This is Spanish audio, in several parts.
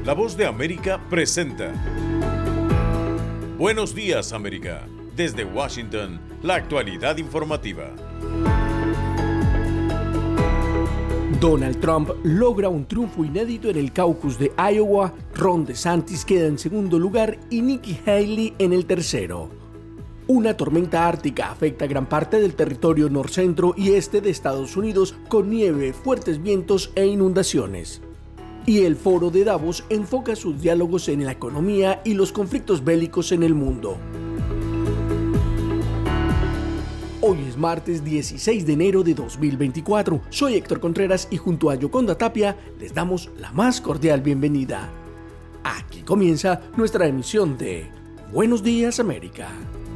La Voz de América presenta Buenos Días, América. Desde Washington, la actualidad informativa. Donald Trump logra un triunfo inédito en el caucus de Iowa, Ron DeSantis queda en segundo lugar y Nikki Haley en el tercero. Una tormenta ártica afecta gran parte del territorio norcentro y este de Estados Unidos con nieve, fuertes vientos e inundaciones. Y el Foro de Davos enfoca sus diálogos en la economía y los conflictos bélicos en el mundo. Hoy es martes 16 de enero de 2024. Soy Héctor Contreras y junto a Yoconda Tapia les damos la más cordial bienvenida. Aquí comienza nuestra emisión de Buenos Días, América.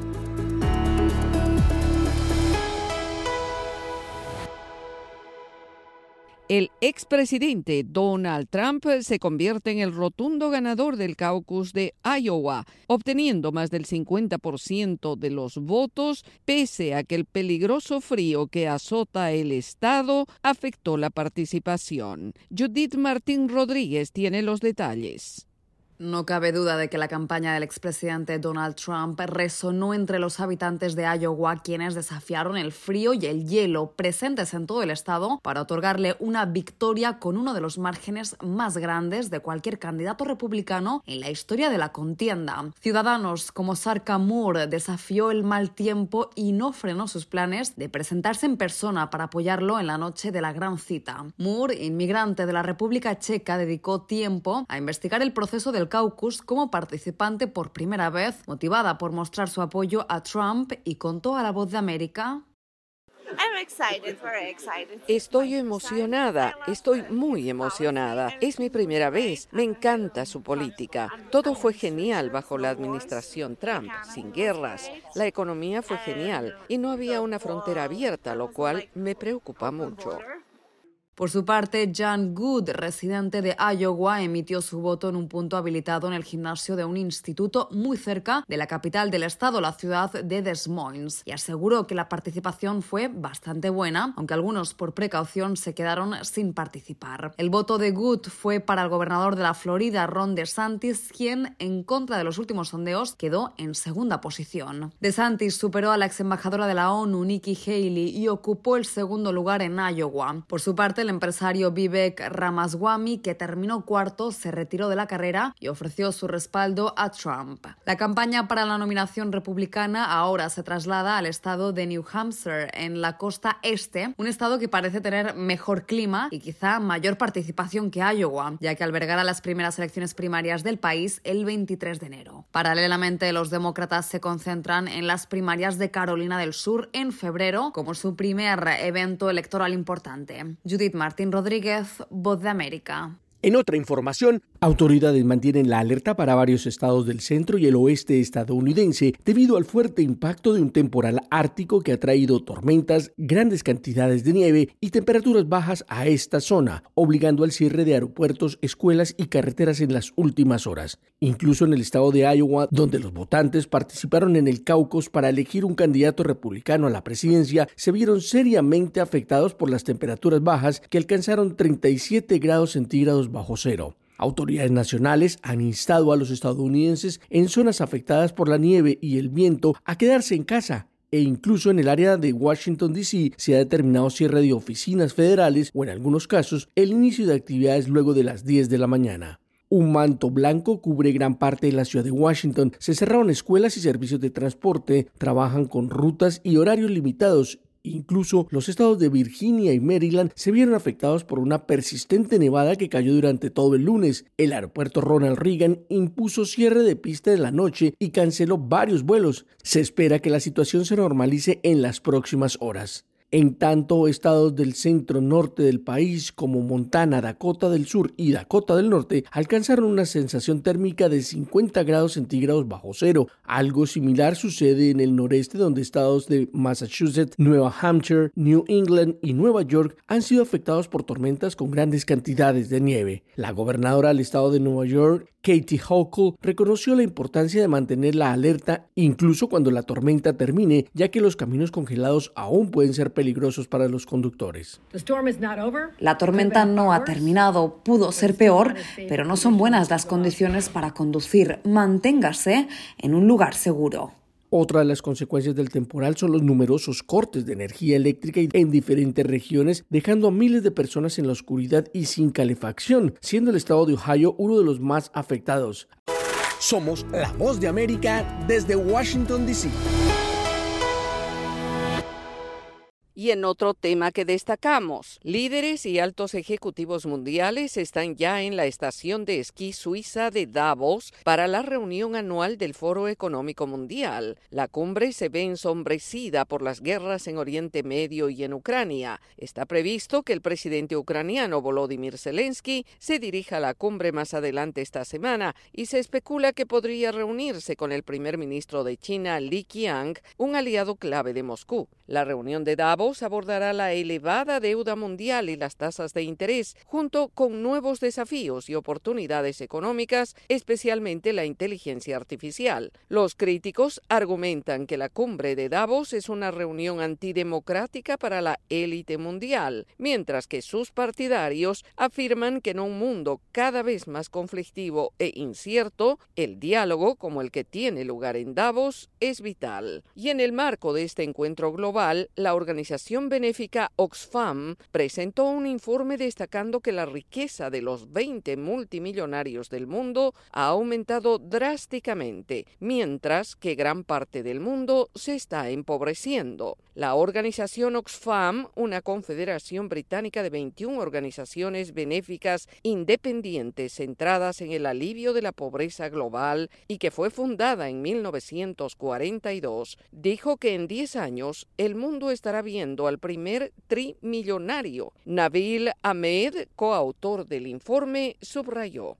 El expresidente Donald Trump se convierte en el rotundo ganador del caucus de Iowa, obteniendo más del 50% de los votos, pese a que el peligroso frío que azota el estado afectó la participación. Judith Martín Rodríguez tiene los detalles. No cabe duda de que la campaña del expresidente Donald Trump resonó entre los habitantes de Iowa, quienes desafiaron el frío y el hielo presentes en todo el estado para otorgarle una victoria con uno de los márgenes más grandes de cualquier candidato republicano en la historia de la contienda. Ciudadanos como Sarka Moore desafió el mal tiempo y no frenó sus planes de presentarse en persona para apoyarlo en la noche de la gran cita. Moore, inmigrante de la República Checa, dedicó tiempo a investigar el proceso del caucus como participante por primera vez, motivada por mostrar su apoyo a Trump, y contó a La Voz de América: Estoy emocionada, estoy muy emocionada. Es mi primera vez, me encanta su política. Todo fue genial bajo la administración Trump, sin guerras. La economía fue genial y no había una frontera abierta, lo cual me preocupa mucho. Por su parte, Jan Good, residente de Iowa, emitió su voto en un punto habilitado en el gimnasio de un instituto muy cerca de la capital del estado, la ciudad de Des Moines, y aseguró que la participación fue bastante buena, aunque algunos por precaución se quedaron sin participar. El voto de Good fue para el gobernador de la Florida, Ron DeSantis, quien, en contra de los últimos sondeos, quedó en segunda posición. DeSantis superó a la ex embajadora de la ONU, Nikki Haley, y ocupó el segundo lugar en Iowa. Por su parte, el empresario Vivek Ramaswamy, que terminó cuarto, se retiró de la carrera y ofreció su respaldo a Trump. La campaña para la nominación republicana ahora se traslada al estado de New Hampshire, en la costa este, un estado que parece tener mejor clima y quizá mayor participación que Iowa, ya que albergará las primeras elecciones primarias del país el 23 de enero. Paralelamente, los demócratas se concentran en las primarias de Carolina del Sur en febrero como su primer evento electoral importante. Judith Martín Rodríguez, Voz de América. En otra información, autoridades mantienen la alerta para varios estados del centro y el oeste estadounidense debido al fuerte impacto de un temporal ártico que ha traído tormentas, grandes cantidades de nieve y temperaturas bajas a esta zona, obligando al cierre de aeropuertos, escuelas y carreteras en las últimas horas. Incluso en el estado de Iowa, donde los votantes participaron en el caucus para elegir un candidato republicano a la presidencia, se vieron seriamente afectados por las temperaturas bajas que alcanzaron 37 grados centígrados bajo cero. Autoridades nacionales han instado a los estadounidenses en zonas afectadas por la nieve y el viento a quedarse en casa, e incluso en el área de Washington, D.C. se ha determinado cierre de oficinas federales o, en algunos casos, el inicio de actividades luego de las 10 de la mañana. Un manto blanco cubre gran parte de la ciudad de Washington. Se cerraron escuelas y servicios de transporte, trabajan con rutas y horarios limitados. Incluso los estados de Virginia y Maryland se vieron afectados por una persistente nevada que cayó durante todo el lunes. El aeropuerto Ronald Reagan impuso cierre de pista en la noche y canceló varios vuelos. Se espera que la situación se normalice en las próximas horas. En tanto, estados del centro-norte del país como Montana, Dakota del Sur y Dakota del Norte alcanzaron una sensación térmica de 50 grados centígrados bajo cero. Algo similar sucede en el noreste, donde estados de Massachusetts, Nueva Hampshire, New England y Nueva York han sido afectados por tormentas con grandes cantidades de nieve. La gobernadora del estado de Nueva York, Kathy Hochul, reconoció la importancia de mantener la alerta incluso cuando la tormenta termine, ya que los caminos congelados aún pueden ser peligrosos peligrosos para los conductores. La tormenta no ha terminado, pudo ser peor, pero no son buenas las condiciones para conducir. Manténgase en un lugar seguro. Otra de las consecuencias del temporal son los numerosos cortes de energía eléctrica en diferentes regiones, dejando a miles de personas en la oscuridad y sin calefacción, siendo el estado de Ohio uno de los más afectados. Somos la voz de América desde Washington, D.C. Y en otro tema que destacamos, líderes y altos ejecutivos mundiales están ya en la estación de esquí suiza de Davos para la reunión anual del Foro Económico Mundial. La cumbre se ve ensombrecida por las guerras en Oriente Medio y en Ucrania. Está previsto que el presidente ucraniano Volodymyr Zelensky se dirija a la cumbre más adelante esta semana y se especula que podría reunirse con el primer ministro de China, Li Qiang, un aliado clave de Moscú. La reunión de Davos abordará la elevada deuda mundial y las tasas de interés, junto con nuevos desafíos y oportunidades económicas, especialmente la inteligencia artificial. Los críticos argumentan que la cumbre de Davos es una reunión antidemocrática para la élite mundial, mientras que sus partidarios afirman que en un mundo cada vez más conflictivo e incierto, el diálogo, como el que tiene lugar en Davos, es vital. Y en el marco de este encuentro global, la organización benéfica Oxfam presentó un informe destacando que la riqueza de los 20 multimillonarios del mundo ha aumentado drásticamente, mientras que gran parte del mundo se está empobreciendo. La organización Oxfam, una confederación británica de 21 organizaciones benéficas independientes centradas en el alivio de la pobreza global y que fue fundada en 1942, dijo que en 10 años el mundo estará viendo al primer trimillonario. Nabil Ahmed, coautor del informe, subrayó: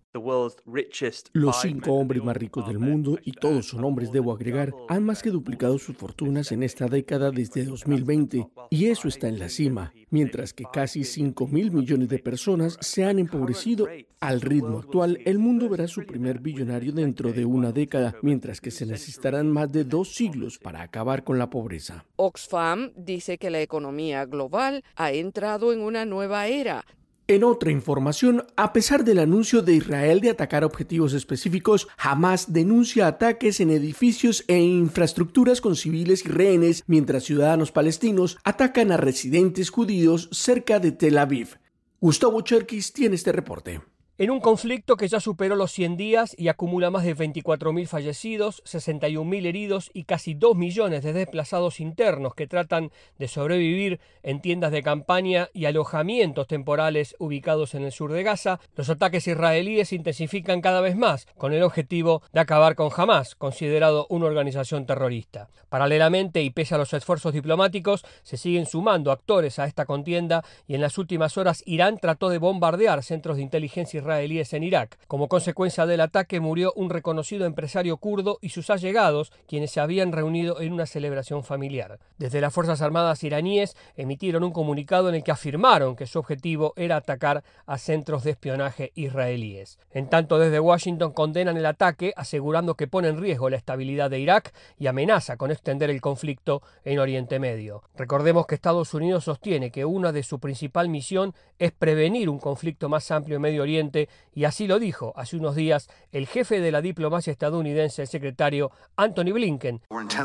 los 5 hombres más ricos del mundo, y todos son hombres, debo agregar, han más que duplicado sus fortunas en esta década desde 2020, y eso está en la cima, mientras que casi 5.000 millones de personas se han empobrecido. Al ritmo actual, el mundo verá su primer billonario dentro de una década, mientras que se necesitarán más de 2 siglos para acabar con la pobreza. Oxfam dice que la economía global ha entrado en una nueva era. En otra información, a pesar del anuncio de Israel de atacar objetivos específicos, Hamás denuncia ataques en edificios e infraestructuras con civiles y rehenes, mientras ciudadanos palestinos atacan a residentes judíos cerca de Tel Aviv. Gustavo Cherkis tiene este reporte. En un conflicto que ya superó los 100 días y acumula más de 24.000 fallecidos, 61.000 heridos y casi 2 millones de desplazados internos que tratan de sobrevivir en tiendas de campaña y alojamientos temporales ubicados en el sur de Gaza, los ataques israelíes se intensifican cada vez más con el objetivo de acabar con Hamás, considerado una organización terrorista. Paralelamente, y pese a los esfuerzos diplomáticos, se siguen sumando actores a esta contienda y en las últimas horas Irán trató de bombardear centros de inteligencia israelíes en Irak. Como consecuencia del ataque murió un reconocido empresario kurdo y sus allegados, quienes se habían reunido en una celebración familiar. Desde las Fuerzas Armadas iraníes emitieron un comunicado en el que afirmaron que su objetivo era atacar a centros de espionaje israelíes. En tanto, desde Washington condenan el ataque, asegurando que pone en riesgo la estabilidad de Irak y amenaza con extender el conflicto en Oriente Medio. Recordemos que Estados Unidos sostiene que una de su principal misión es prevenir un conflicto más amplio en Medio Oriente, y así lo dijo hace unos días el jefe de la diplomacia estadounidense, el secretario Antony Blinken.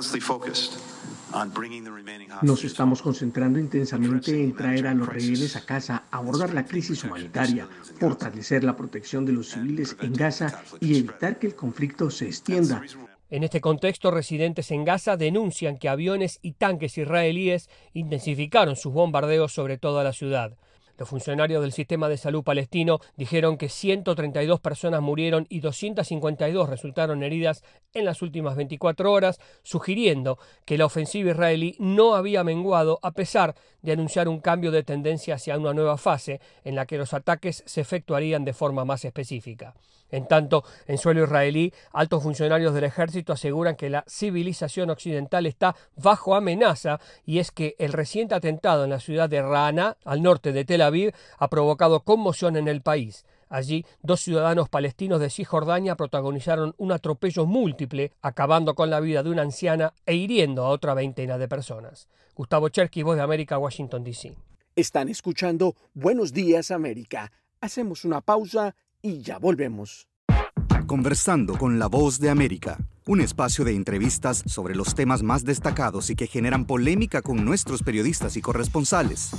Nos estamos concentrando intensamente en traer a los rehenes a casa, abordar la crisis humanitaria, fortalecer la protección de los civiles en Gaza y evitar que el conflicto se extienda. En este contexto, residentes en Gaza denuncian que aviones y tanques israelíes intensificaron sus bombardeos sobre toda la ciudad. Los funcionarios del sistema de salud palestino dijeron que 132 personas murieron y 252 resultaron heridas en las últimas 24 horas, sugiriendo que la ofensiva israelí no había menguado a pesar de anunciar un cambio de tendencia hacia una nueva fase en la que los ataques se efectuarían de forma más específica. En tanto, en suelo israelí, altos funcionarios del ejército aseguran que la civilización occidental está bajo amenaza, y es que el reciente atentado en la ciudad de Ra'ana, al norte de Tel Aviv, ha provocado conmoción en el país. Allí, 2 ciudadanos palestinos de Cisjordania protagonizaron un atropello múltiple, acabando con la vida de una anciana e hiriendo a otra veintena de personas. Gustavo Cherkis, Voz de América, Washington, D.C. Están escuchando Buenos Días América. Hacemos una pausa y ya volvemos. Conversando con la Voz de América, un espacio de entrevistas sobre los temas más destacados y que generan polémica con nuestros periodistas y corresponsales.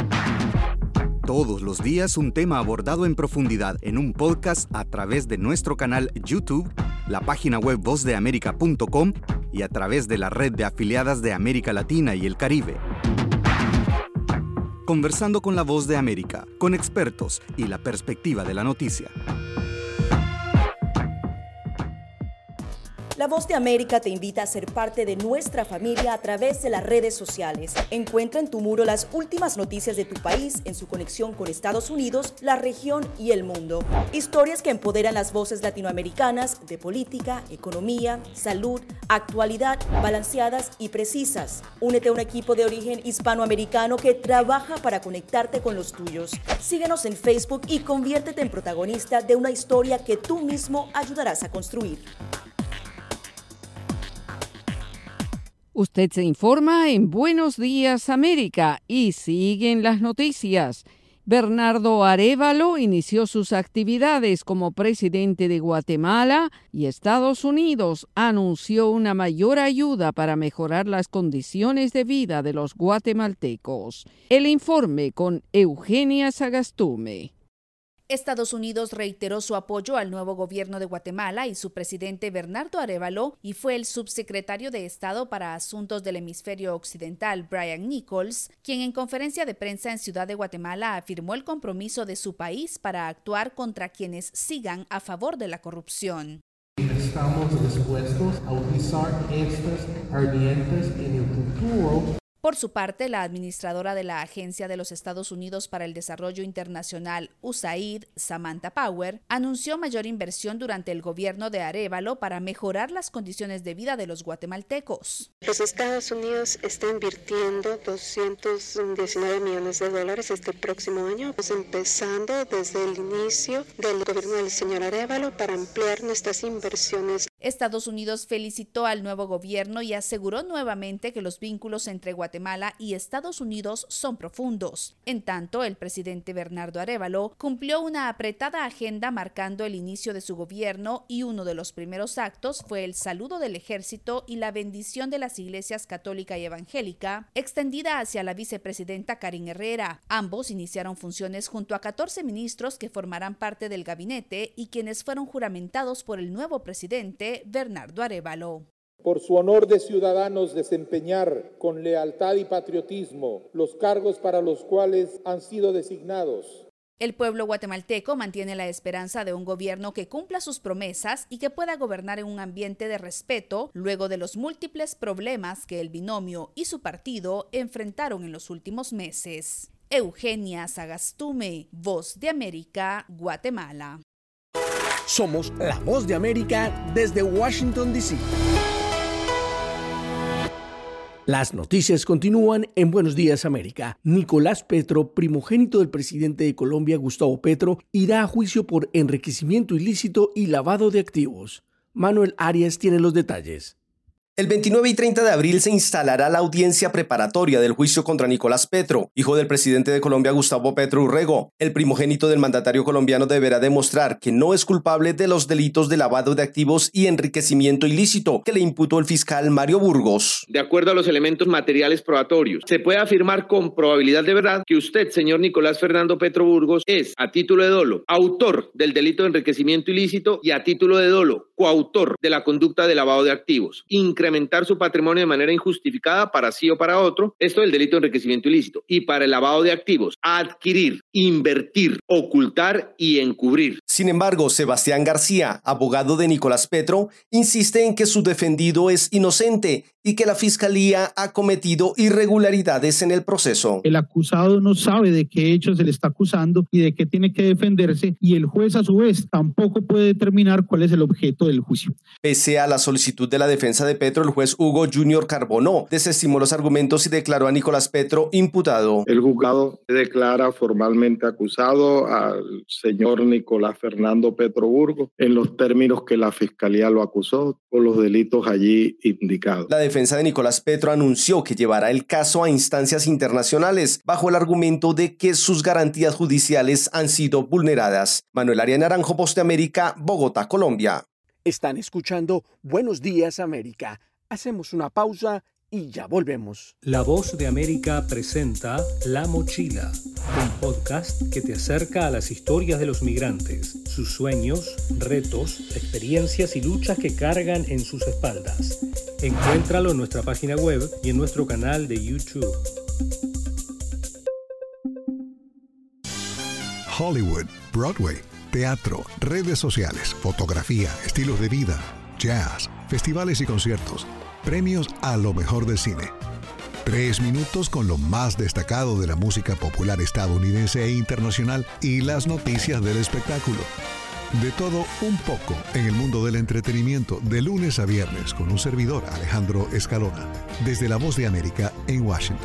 Todos los días un tema abordado en profundidad en un podcast a través de nuestro canal YouTube, la página web vozdeamerica.com y a través de la red de afiliadas de América Latina y el Caribe. Conversando con la Voz de América, con expertos y la perspectiva de la noticia. La Voz de América te invita a ser parte de nuestra familia a través de las redes sociales. Encuentra en tu muro las últimas noticias de tu país en su conexión con Estados Unidos, la región y el mundo. Historias que empoderan las voces latinoamericanas de política, economía, salud, actualidad, balanceadas y precisas. Únete a un equipo de origen hispanoamericano que trabaja para conectarte con los tuyos. Síguenos en Facebook y conviértete en protagonista de una historia que tú mismo ayudarás a construir. Usted se informa en Buenos Días América y siguen las noticias. Bernardo Arévalo inició sus actividades como presidente de Guatemala y Estados Unidos anunció una mayor ayuda para mejorar las condiciones de vida de los guatemaltecos. El informe con Eugenia Sagastume. Estados Unidos reiteró su apoyo al nuevo gobierno de Guatemala y su presidente Bernardo Arévalo, y fue el subsecretario de Estado para Asuntos del Hemisferio Occidental, Brian Nichols, quien en conferencia de prensa en Ciudad de Guatemala afirmó el compromiso de su país para actuar contra quienes sigan a favor de la corrupción. Estamos dispuestos a utilizar estas herramientas en el futuro. Por su parte, la administradora de la Agencia de los Estados Unidos para el Desarrollo Internacional, USAID, Samantha Power, anunció mayor inversión durante el gobierno de Arévalo para mejorar las condiciones de vida de los guatemaltecos. Los Estados Unidos están invirtiendo $219 millones este próximo año, empezando desde el inicio del gobierno del señor Arévalo para ampliar nuestras inversiones. Estados Unidos felicitó al nuevo gobierno y aseguró nuevamente que los vínculos entre Guatemala y Estados Unidos son profundos. En tanto, el presidente Bernardo Arévalo cumplió una apretada agenda marcando el inicio de su gobierno, y uno de los primeros actos fue el saludo del ejército y la bendición de las iglesias católica y evangélica, extendida hacia la vicepresidenta Karin Herrera. Ambos iniciaron funciones junto a 14 ministros que formarán parte del gabinete y quienes fueron juramentados por el nuevo presidente Bernardo Arévalo. Por su honor de ciudadanos desempeñar con lealtad y patriotismo los cargos para los cuales han sido designados. El pueblo guatemalteco mantiene la esperanza de un gobierno que cumpla sus promesas y que pueda gobernar en un ambiente de respeto luego de los múltiples problemas que el binomio y su partido enfrentaron en los últimos meses. Eugenia Sagastume, Voz de América, Guatemala. Somos la Voz de América desde Washington, D.C. Las noticias continúan en Buenos Días América. Nicolás Petro, primogénito del presidente de Colombia, Gustavo Petro, irá a juicio por enriquecimiento ilícito y lavado de activos. Manuel Arias tiene los detalles. El 29 y 30 de abril se instalará la audiencia preparatoria del juicio contra Nicolás Petro, hijo del presidente de Colombia Gustavo Petro Urrego. El primogénito del mandatario colombiano deberá demostrar que no es culpable de los delitos de lavado de activos y enriquecimiento ilícito que le imputó el fiscal Mario Burgos. De acuerdo a los elementos materiales probatorios, se puede afirmar con probabilidad de verdad que usted, señor Nicolás Fernando Petro Burgos, es, a título de dolo, autor del delito de enriquecimiento ilícito y, a título de dolo, coautor de la conducta de lavado de activos, incrementar su patrimonio de manera injustificada para sí o para otro, esto del delito de enriquecimiento ilícito, y para el lavado de activos, adquirir, invertir, ocultar y encubrir. Sin embargo, Sebastián García, abogado de Nicolás Petro, insiste en que su defendido es inocente y que la Fiscalía ha cometido irregularidades en el proceso. El acusado no sabe de qué hecho se le está acusando y de qué tiene que defenderse, y el juez a su vez tampoco puede determinar cuál es el objeto del juicio. Pese a la solicitud de la defensa de Petro, el juez Hugo Junior Carbonó desestimó los argumentos y declaró a Nicolás Petro imputado. El juzgado declara formalmente acusado al señor Nicolás Fernando Petro Burgos en los términos que la Fiscalía lo acusó por los delitos allí indicados. La defensa de Nicolás Petro anunció que llevará el caso a instancias internacionales bajo el argumento de que sus garantías judiciales han sido vulneradas. Manuel Arias Naranjo, Voz de América, Bogotá, Colombia. Están escuchando Buenos Días América. Hacemos una pausa y ya volvemos. La Voz de América presenta La Mochila, un podcast que te acerca a las historias de los migrantes, sus sueños, retos, experiencias y luchas que cargan en sus espaldas. Encuéntralo en nuestra página web y en nuestro canal de YouTube. Hollywood, Broadway, teatro, redes sociales, fotografía, estilos de vida, jazz, festivales y conciertos. Premios a lo mejor del cine. 3 minutos con lo más destacado de la música popular estadounidense e internacional y las noticias del espectáculo. De todo un poco en el mundo del entretenimiento, de lunes a viernes, con un servidor, Alejandro Escalona, desde La Voz de América en Washington.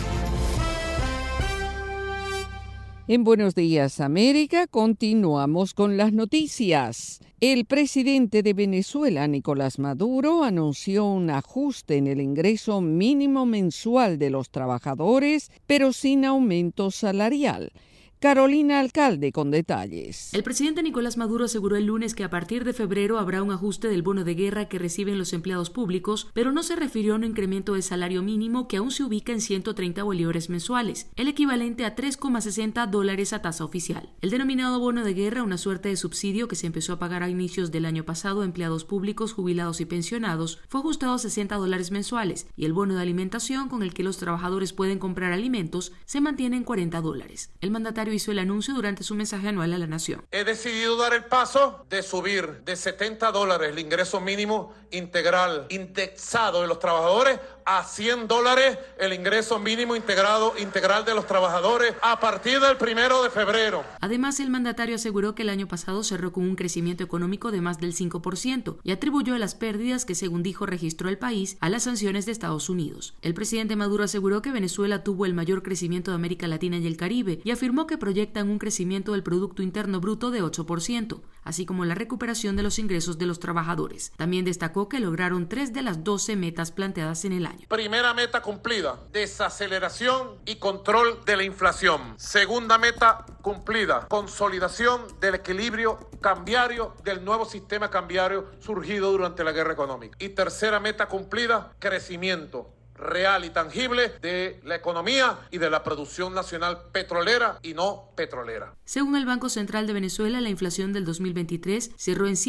En Buenos Días América continuamos con las noticias. El presidente de Venezuela, Nicolás Maduro, anunció un ajuste en el ingreso mínimo mensual de los trabajadores, pero sin aumento salarial. Carolina Alcalde con detalles. El presidente Nicolás Maduro aseguró el lunes que a partir de febrero habrá un ajuste del bono de guerra que reciben los empleados públicos, pero no se refirió a un incremento del salario mínimo que aún se ubica en 130 bolívares mensuales, el equivalente a $3,60 a tasa oficial. El denominado bono de guerra, una suerte de subsidio que se empezó a pagar a inicios del año pasado a empleados públicos, jubilados y pensionados, fue ajustado a $60 mensuales, y el bono de alimentación, con el que los trabajadores pueden comprar alimentos, se mantiene en $40. El mandatario hizo el anuncio durante su mensaje anual a la nación. He decidido dar el paso de subir de $70 el ingreso mínimo integral indexado de los trabajadores a $100 el ingreso mínimo integral de los trabajadores a partir del 1 de febrero. Además, el mandatario aseguró que el año pasado cerró con un crecimiento económico de más del 5% y atribuyó las pérdidas que, según dijo, registró el país a las sanciones de Estados Unidos. El presidente Maduro aseguró que Venezuela tuvo el mayor crecimiento de América Latina y el Caribe y afirmó que proyectan un crecimiento del Producto Interno Bruto de 8%, así como la recuperación de los ingresos de los trabajadores. También destacó que lograron 3 de las 12 metas planteadas en el año. Primera meta cumplida, desaceleración y control de la inflación. Segunda meta cumplida, consolidación del equilibrio cambiario del nuevo sistema cambiario surgido durante la guerra económica. Y tercera meta cumplida, crecimiento real y tangible de la economía y de la producción nacional petrolera y no petrolera. Según el Banco Central de Venezuela, la inflación del 2023 cerró en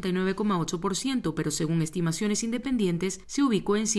189,8%, pero según estimaciones independientes se ubicó en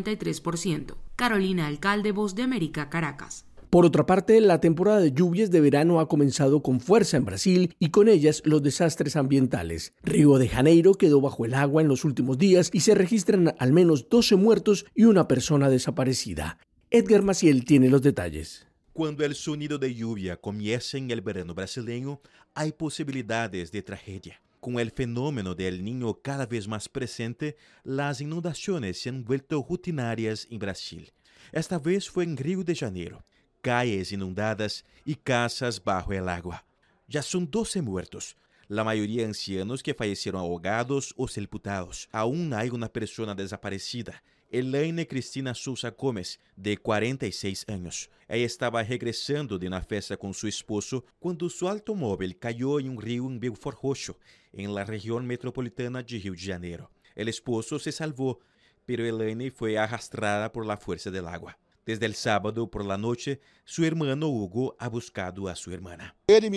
193%. Carolina Alcalde, Voz de América, Caracas. Por otra parte, la temporada de lluvias de verano ha comenzado con fuerza en Brasil y con ellas los desastres ambientales. Río de Janeiro quedó bajo el agua en los últimos días y se registran al menos 12 muertos y una persona desaparecida. Edgar Maciel tiene los detalles. Cuando el sonido de lluvia comienza en el verano brasileño, hay posibilidades de tragedia. Con el fenómeno del Niño cada vez más presente, las inundaciones se han vuelto rutinarias en Brasil. Esta vez fue en Río de Janeiro. Calles inundadas y casas bajo el agua. Ya son 12 muertos, la mayoría ancianos que fallecieron ahogados o sepultados. Aún hay una persona desaparecida, Elaine Cristina Souza Gómez, de 46 años. Ella estaba regresando de una fiesta con su esposo cuando su automóvil cayó en un río en Belfort Roxo, en la región metropolitana de Río de Janeiro. El esposo se salvó, pero Elaine fue arrastrada por la fuerza del agua. Desde el sábado por la noche, su hermano Hugo ha buscado a su hermana.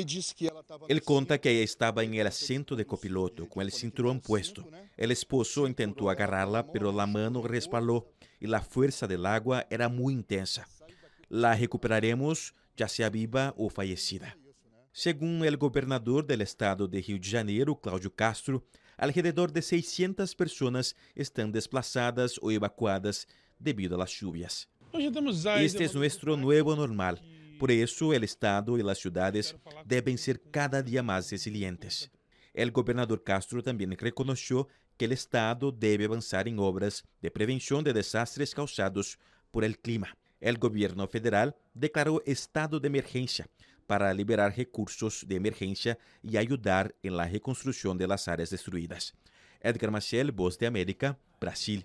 Él cuenta que ella estaba en el asiento de copiloto con el cinturón puesto. El esposo intentó agarrarla, pero la mano resbaló y la fuerza del agua era muy intensa. La recuperaremos, ya sea viva o fallecida. Según el gobernador del estado de Rio de Janeiro, Cláudio Castro, alrededor de 600 personas están desplazadas o evacuadas debido a las lluvias. Este es nuestro nuevo normal. Por eso el Estado y las ciudades deben ser cada día más resilientes. El gobernador Castro también reconoció que el Estado debe avanzar en obras de prevención de desastres causados por el clima. El gobierno federal declaró estado de emergencia para liberar recursos de emergencia y ayudar en la reconstrucción de las áreas destruidas. Edgar Maciel, Voz de América, Brasil.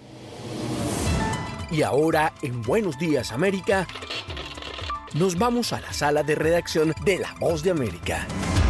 Y ahora, en Buenos Días América, nos vamos a la sala de redacción de La Voz de América.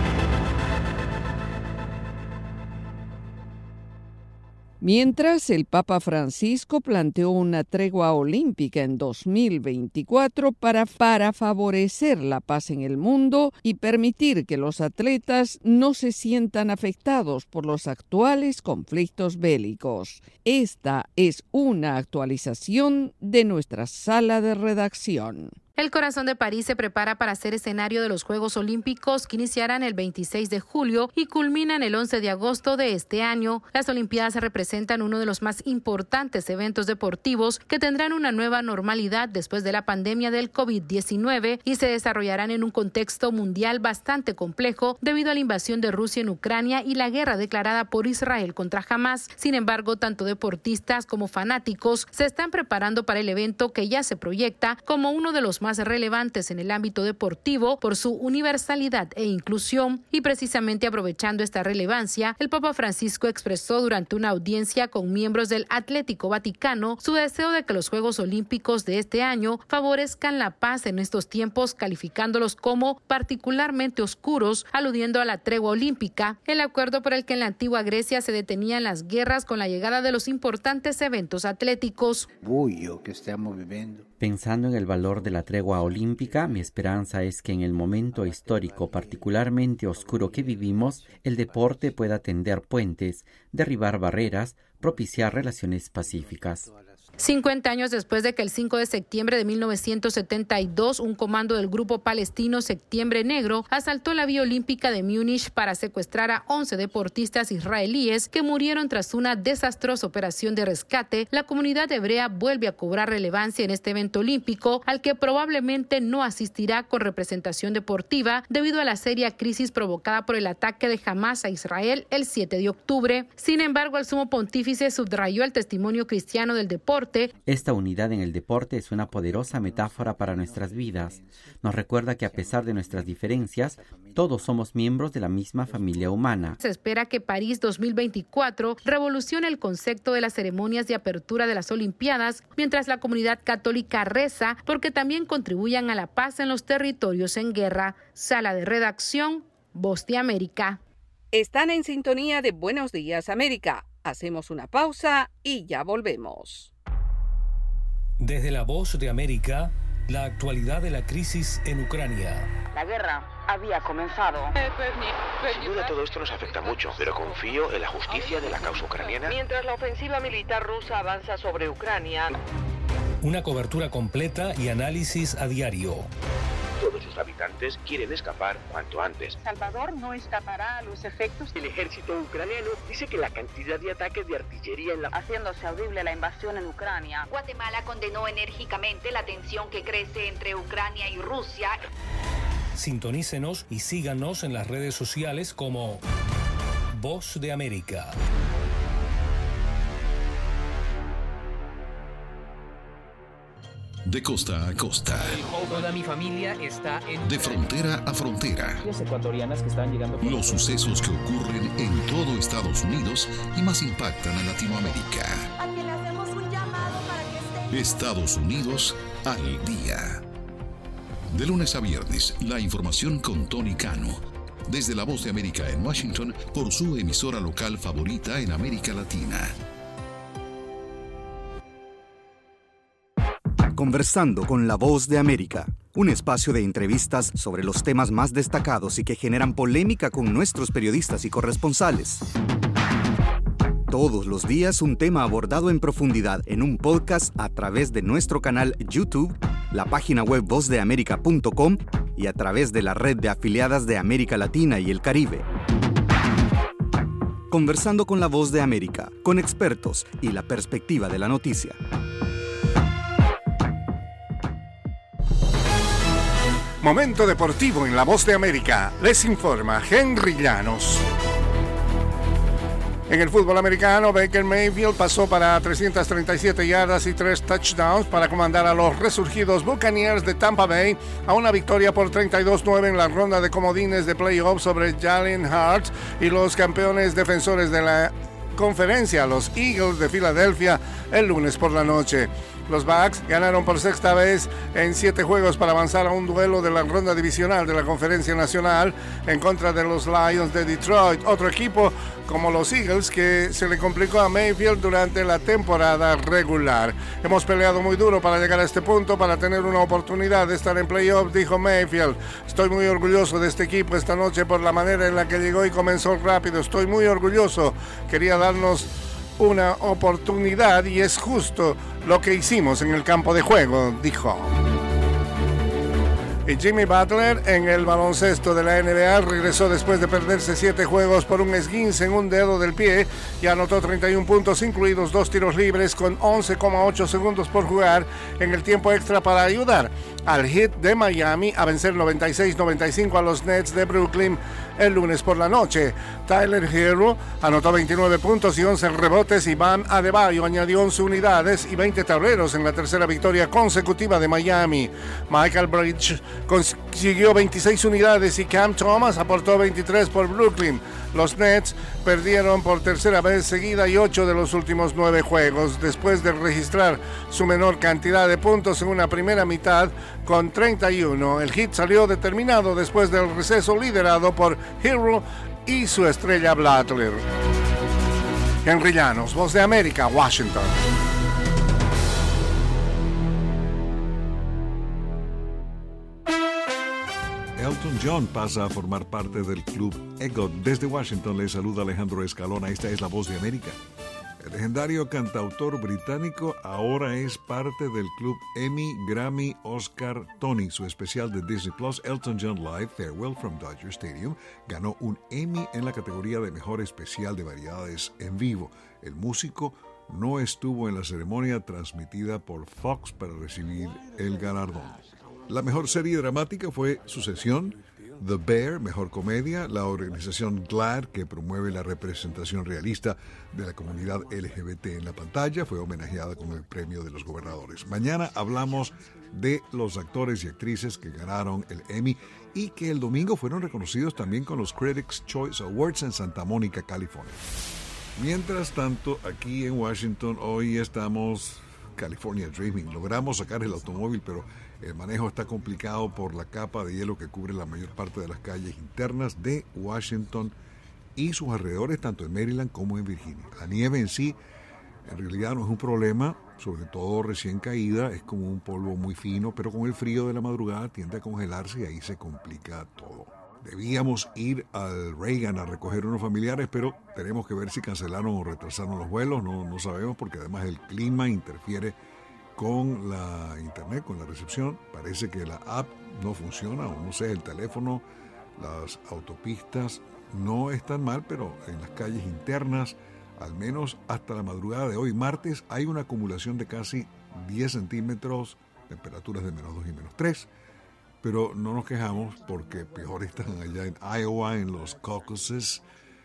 Mientras, el Papa Francisco planteó una tregua olímpica en 2024 para favorecer la paz en el mundo y permitir que los atletas no se sientan afectados por los actuales conflictos bélicos. Esta es una actualización de nuestra sala de redacción. El corazón de París se prepara para ser escenario de los Juegos Olímpicos que iniciarán el 26 de julio y culminan el 11 de agosto de este año. Las Olimpiadas representan uno de los más importantes eventos deportivos que tendrán una nueva normalidad después de la pandemia del COVID-19 y se desarrollarán en un contexto mundial bastante complejo debido a la invasión de Rusia en Ucrania y la guerra declarada por Israel contra Hamás. Sin embargo, tanto deportistas como fanáticos se están preparando para el evento que ya se proyecta como uno de los más relevantes en el ámbito deportivo por su universalidad e inclusión. Y precisamente aprovechando esta relevancia, el Papa Francisco expresó durante una audiencia con miembros del Atlético Vaticano su deseo de que los Juegos Olímpicos de este año favorezcan la paz en estos tiempos, calificándolos como particularmente oscuros, aludiendo a la tregua olímpica, el acuerdo por el que en la antigua Grecia se detenían las guerras con la llegada de los importantes eventos atléticos. Pensando en el valor de la tregua olímpica, mi esperanza es que en el momento histórico particularmente oscuro que vivimos, el deporte pueda tender puentes, derribar barreras, propiciar relaciones pacíficas. 50 años después de que el 5 de septiembre de 1972 un comando del grupo palestino Septiembre Negro asaltó la Vía Olímpica de Múnich para secuestrar a 11 deportistas israelíes que murieron tras una desastrosa operación de rescate, la comunidad hebrea vuelve a cobrar relevancia en este evento olímpico al que probablemente no asistirá con representación deportiva debido a la seria crisis provocada por el ataque de Hamás a Israel el 7 de octubre. Sin embargo, el sumo pontífice subrayó el testimonio cristiano del deporte. Esta unidad en el deporte es una poderosa metáfora para nuestras vidas. Nos recuerda que a pesar de nuestras diferencias, todos somos miembros de la misma familia humana. Se espera que París 2024 revolucione el concepto de las ceremonias de apertura de las Olimpiadas, mientras la comunidad católica reza porque también contribuyan a la paz en los territorios en guerra. Sala de redacción, Voz de América. Están en sintonía de Buenos Días América. Hacemos una pausa y ya volvemos. Desde la Voz de América, la actualidad de la crisis en Ucrania. La guerra había comenzado. Sin duda todo esto nos afecta mucho, pero confío en la justicia de la causa ucraniana. Mientras la ofensiva militar rusa avanza sobre Ucrania. Una cobertura completa y análisis a diario. Todos sus habitantes quieren escapar cuanto antes. Salvador no escapará a los efectos. El ejército ucraniano dice que la cantidad de ataques de artillería haciéndose audible la invasión en Ucrania. Guatemala condenó enérgicamente la tensión que crece entre Ucrania y Rusia. Sintonícenos y síganos en las redes sociales como Voz de América. De costa a costa. Toda mi familia está en... De frontera a frontera. Ecuatorianas que están llegando por... Los sucesos que ocurren en todo Estados Unidos y más impactan a Latinoamérica. A quien le hacemos un llamado para que estén... Estados Unidos al día. De lunes a viernes, la información con Tony Cano. Desde La Voz de América en Washington, por su emisora local favorita en América Latina. Conversando con La Voz de América, un espacio de entrevistas sobre los temas más destacados y que generan polémica con nuestros periodistas y corresponsales. Todos los días un tema abordado en profundidad en un podcast a través de nuestro canal YouTube, la página web vozdeamerica.com y a través de la red de afiliadas de América Latina y el Caribe. Conversando con la Voz de América, con expertos y la perspectiva de la noticia. Momento deportivo en la Voz de América. Les informa Henry Llanos. En el fútbol americano, Baker Mayfield pasó para 337 yardas y 3 touchdowns para comandar a los resurgidos Buccaneers de Tampa Bay a una victoria por 32-9 en la ronda de comodines de playoffs sobre Jalen Hurts y los campeones defensores de la conferencia, los Eagles de Filadelfia, el lunes por la noche. Los Bucs ganaron por sexta vez en 7 juegos para avanzar a un duelo de la ronda divisional de la Conferencia Nacional en contra de los Lions de Detroit, otro equipo como los Eagles que se le complicó a Mayfield durante la temporada regular. Hemos peleado muy duro para llegar a este punto, para tener una oportunidad de estar en playoff, dijo Mayfield. Estoy muy orgulloso de este equipo esta noche por la manera en la que llegó y comenzó rápido. Estoy muy orgulloso. Quería darnos una oportunidad y es justo lo que hicimos en el campo de juego, dijo. Y Jimmy Butler en el baloncesto de la NBA regresó después de perderse 7 juegos por un esguince en un dedo del pie y anotó 31 puntos, incluidos 2 tiros libres con 11,8 segundos por jugar en el tiempo extra para ayudar al Heat de Miami a vencer 96-95 a los Nets de Brooklyn el lunes por la noche. Tyler Herro anotó 29 puntos y 11 rebotes y Bam Adebayo añadió 11 unidades y 20 tableros en la tercera victoria consecutiva de Miami. Michael Bridges consiguió 26 unidades y Cam Thomas aportó 23 por Brooklyn. Los Nets perdieron por tercera vez seguida y 8 de los últimos 9 juegos, después de registrar su menor cantidad de puntos en una primera mitad con 31. El Heat salió determinado después del receso liderado por Herro y su estrella Butler. Henry Llanos, Voz de América, Washington. Elton John pasa a formar parte del club EGOT. Desde Washington le saluda Alejandro Escalona. Esta es la Voz de América. El legendario cantautor británico ahora es parte del club Emmy, Grammy, Oscar, Tony. Su especial de Disney Plus, Elton John Live, Farewell from Dodger Stadium, ganó un Emmy en la categoría de Mejor Especial de Variedades en Vivo. El músico no estuvo en la ceremonia transmitida por Fox para recibir el galardón. La mejor serie dramática fue Sucesión, The Bear, mejor comedia, la organización GLAAD, que promueve la representación realista de la comunidad LGBT en la pantalla, fue homenajeada con el premio de los gobernadores. Mañana hablamos de los actores y actrices que ganaron el Emmy y que el domingo fueron reconocidos también con los Critics' Choice Awards en Santa Mónica, California. Mientras tanto, aquí en Washington hoy estamos California Dreaming. Logramos sacar el automóvil, pero el manejo está complicado por la capa de hielo que cubre la mayor parte de las calles internas de Washington y sus alrededores, tanto en Maryland como en Virginia. La nieve en sí, en realidad no es un problema, sobre todo recién caída, es como un polvo muy fino, pero con el frío de la madrugada tiende a congelarse y ahí se complica todo. Debíamos ir al Reagan a recoger unos familiares, pero tenemos que ver si cancelaron o retrasaron los vuelos, no sabemos, porque además el clima interfiere con la internet, con la recepción. Parece que la app no funciona, o no sé, el teléfono, las autopistas no están mal, pero en las calles internas, al menos hasta la madrugada de hoy, martes, hay una acumulación de casi 10 centímetros, temperaturas de -2 y -3, pero no nos quejamos porque peor están allá en Iowa, en los caucuses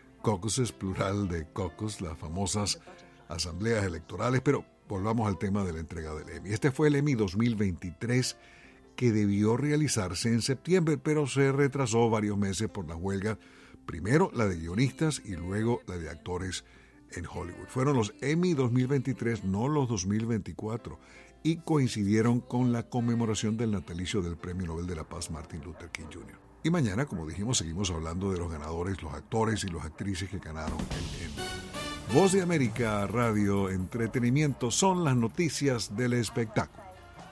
plural de caucus, las famosas asambleas electorales, pero volvamos al tema de la entrega del Emmy. Este fue el Emmy 2023 que debió realizarse en septiembre, pero se retrasó varios meses por las huelgas, primero la de guionistas y luego la de actores en Hollywood. Fueron los Emmy 2023, no los 2024, y coincidieron con la conmemoración del natalicio del Premio Nobel de la Paz Martin Luther King Jr. Y mañana, como dijimos, seguimos hablando de los ganadores, los actores y las actrices que ganaron el Emmy. Voz de América, Radio, entretenimiento, son las noticias del espectáculo.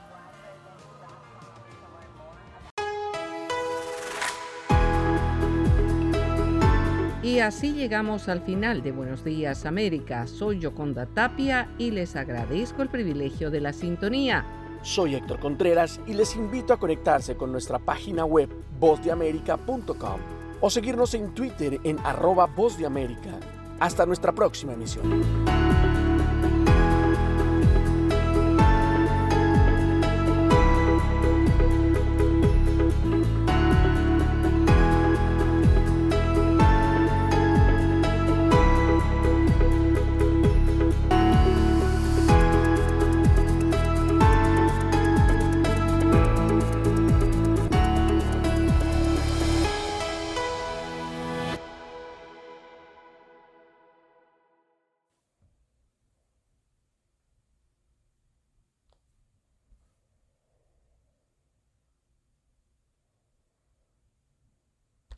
Y así llegamos al final de Buenos Días América. Soy Yoconda Tapia y les agradezco el privilegio de la sintonía. Soy Héctor Contreras y les invito a conectarse con nuestra página web vozdeamerica.com o seguirnos en Twitter en @vozdeamerica. Hasta nuestra próxima emisión.